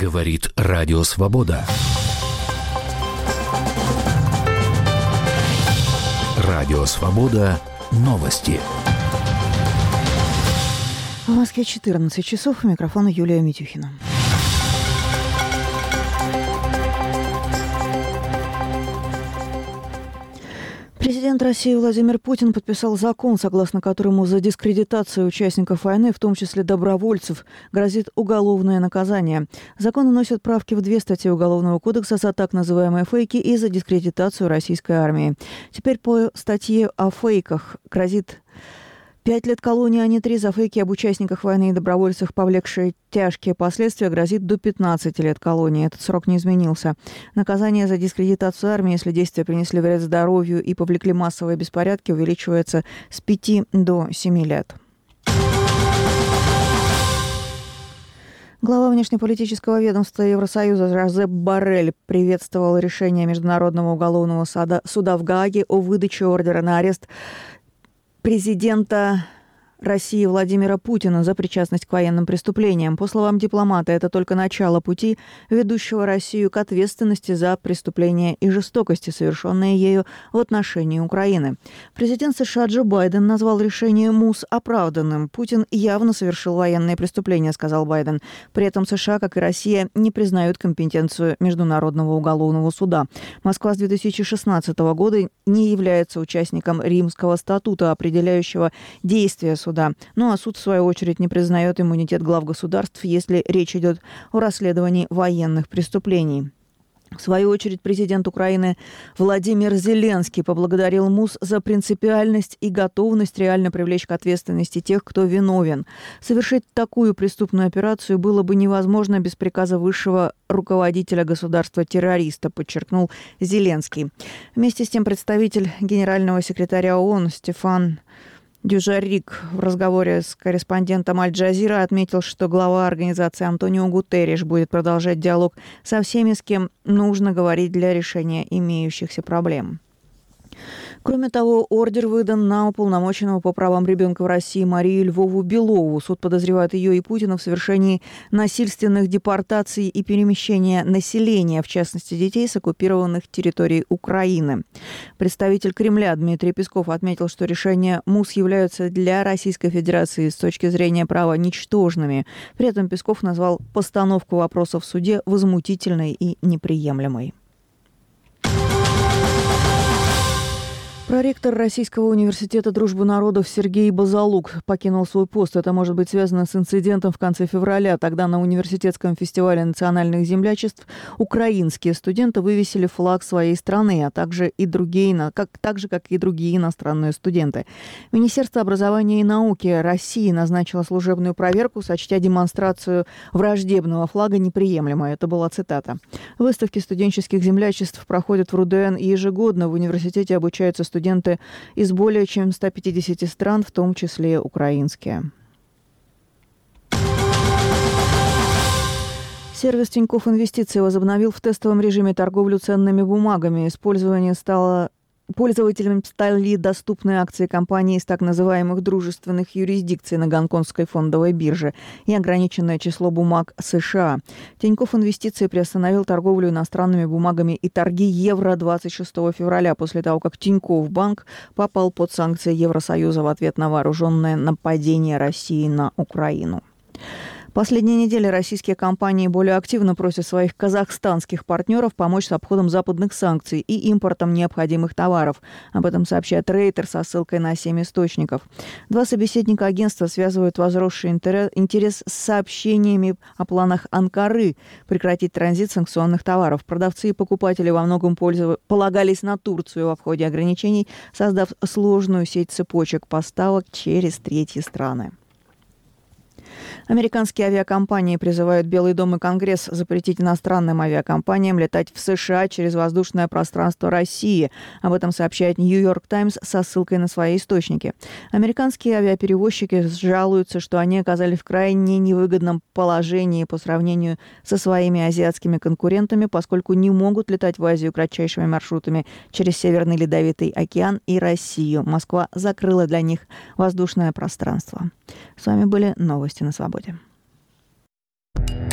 Говорит Радио Свобода. Радио Свобода. Новости. В Москве 14 часов. У микрофона Юлия Митюхина. Президент России Владимир Путин подписал закон, согласно которому за дискредитацию участников войны, в том числе добровольцев, грозит уголовное наказание. Закон вносит правки в 2 статьи Уголовного кодекса за так называемые фейки и за дискредитацию российской армии. Теперь по статье о фейках грозит 5 лет колонии, а не 3. За фейки об участниках войны и добровольцах, повлекшие тяжкие последствия, грозит до 15 лет колонии. Этот срок не изменился. Наказание за дискредитацию армии, если действия принесли вред здоровью и повлекли массовые беспорядки, увеличивается с 5 до 7 лет. Глава внешнеполитического ведомства Евросоюза Жозеп Боррель приветствовал решение Международного уголовного суда в Гааге о выдаче ордера на арест президента России Владимира Путина за причастность к военным преступлениям. По словам дипломата, это только начало пути, ведущего Россию к ответственности за преступления и жестокости, совершенные ею в отношении Украины. Президент США Джо Байден назвал решение МУС оправданным. Путин явно совершил военные преступления, сказал Байден. При этом США, как и Россия, не признают компетенцию Международного уголовного суда. Москва с 2016 года не является участником Римского статута, определяющего действия суда. Ну а суд, в свою очередь, не признает иммунитет глав государств, если речь идет о расследовании военных преступлений. В свою очередь, президент Украины Владимир Зеленский поблагодарил МУС за принципиальность и готовность реально привлечь к ответственности тех, кто виновен. Совершить такую преступную операцию было бы невозможно без приказа высшего руководителя государства-террориста, подчеркнул Зеленский. Вместе с тем, представитель генерального секретаря ООН Стефан Дюжарик в разговоре с корреспондентом Аль-Джазира отметил, что глава организации Антонио Гутерриш будет продолжать диалог со всеми, с кем нужно говорить для решения имеющихся проблем. Кроме того, ордер выдан на уполномоченного по правам ребенка в России Марию Львову Белову. Суд подозревает ее и Путина в совершении насильственных депортаций и перемещения населения, в частности детей с оккупированных территорий Украины. Представитель Кремля Дмитрий Песков отметил, что решения МУС являются для Российской Федерации с точки зрения права ничтожными. При этом Песков назвал постановку вопроса в суде возмутительной и неприемлемой. Проректор Российского университета дружбы народов Сергей Базалук покинул свой пост. Это может быть связано с инцидентом в конце февраля. Тогда на университетском фестивале национальных землячеств украинские студенты вывесили флаг своей страны, а также и другие, так же, как и другие иностранные студенты. Министерство образования и науки России назначило служебную проверку, сочтя демонстрацию враждебного флага неприемлемой. Это была цитата. Выставки студенческих землячеств проходят в РУДН ежегодно. В университете обучаются студенты из более чем 150 стран, в том числе украинские. Сервис Тинькофф Инвестиции возобновил в тестовом режиме торговлю ценными бумагами. Пользователям стали доступны акции компании из так называемых дружественных юрисдикций на Гонконгской фондовой бирже и ограниченное число бумаг США. Тинькофф Инвестиции приостановил торговлю иностранными бумагами и торги евро 26 февраля после того, как Тинькофф Банк попал под санкции Евросоюза в ответ на вооруженное нападение России на Украину. Последние недели российские компании более активно просят своих казахстанских партнеров помочь с обходом западных санкций и импортом необходимых товаров. Об этом сообщает Рейтер со ссылкой на 7 источников. 2 собеседника агентства связывают возросший интерес с сообщениями о планах Анкары прекратить транзит санкционных товаров. Продавцы и покупатели во многом полагались на Турцию в обходе ограничений, создав сложную сеть цепочек поставок через третьи страны. Американские авиакомпании призывают Белый дом и Конгресс запретить иностранным авиакомпаниям летать в США через воздушное пространство России. Об этом сообщает Нью-Йорк Таймс со ссылкой на свои источники. Американские авиаперевозчики жалуются, что они оказались в крайне невыгодном положении по сравнению со своими азиатскими конкурентами, поскольку не могут летать в Азию кратчайшими маршрутами через Северный Ледовитый океан и Россию. Москва закрыла для них воздушное пространство. С вами были новости на Свободе.